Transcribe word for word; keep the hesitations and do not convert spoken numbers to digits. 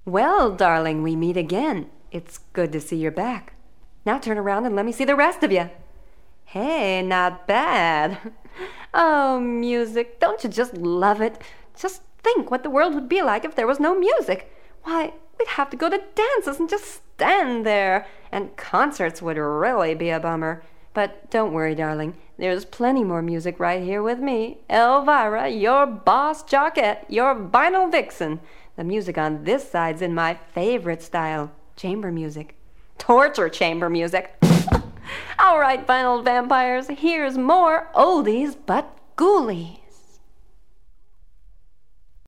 Well, darling, we meet again. It's good to see you're back. Now turn around and let me see the rest of you. Hey, not bad. Oh, music, don't you just love it? Just think what the world would be like if there was no music. Why, we'd have to go to dances and just stand there. And concerts would really be a bummer. But don't worry, darling. There's plenty more music right here with me. Elvira, your boss jockette, your vinyl vixen. The music on this side's in my favorite style, chamber music. Torture chamber music. All right, vinyl vampires, here's more oldies but ghoulies.